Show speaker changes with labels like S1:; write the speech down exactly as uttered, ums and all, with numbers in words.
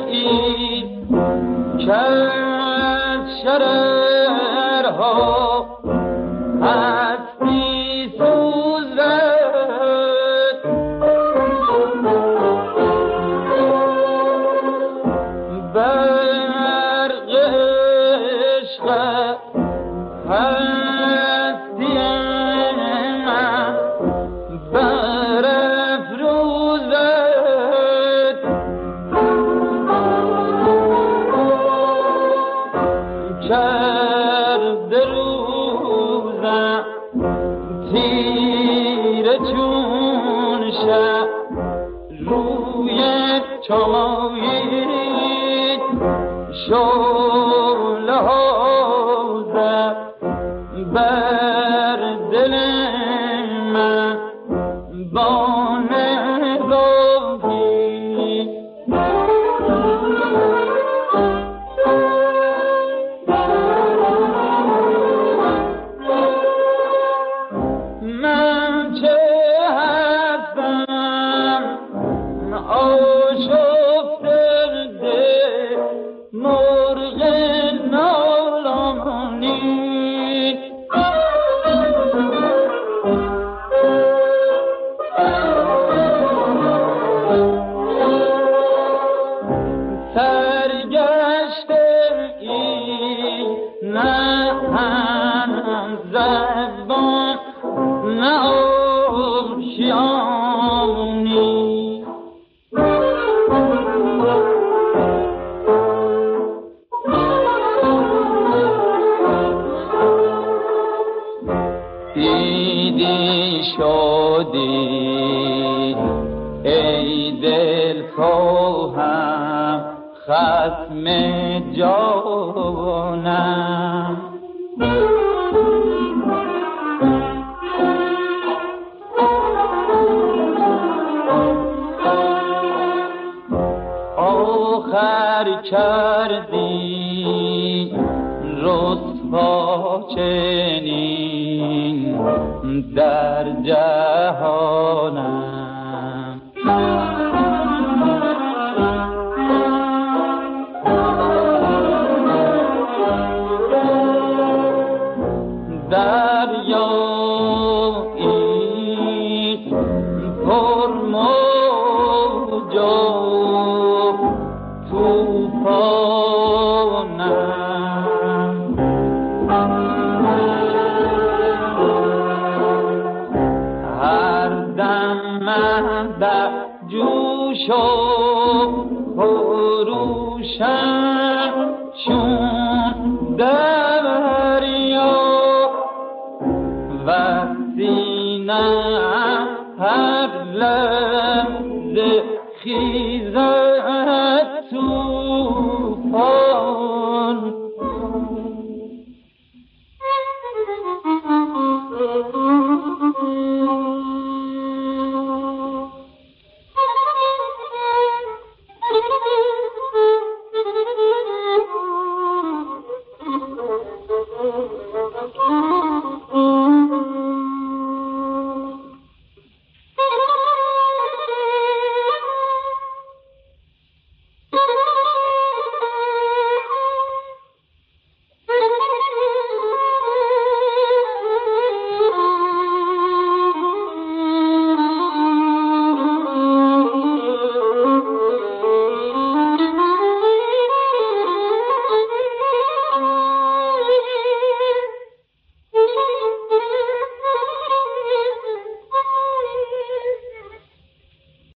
S1: ای کرد شررها هستی سوزد برق عشق هستی من برافروزد کرد روزم تیره چون شب روی چامایید شعله ها زد بر دل من با نگاهی من چه هستم آشفته ده مرغ نالانی سرگشته ای نه هم زبان نه آشیانی دیدی شدی ای دل خواهم ختم جانم آخر کردی رسوا چنین در جهانم دریایی پر موج و طوفانم هر دم من در جوش و خروشم چون دریا و سینه‌ام هر لحظه خیزد طوفان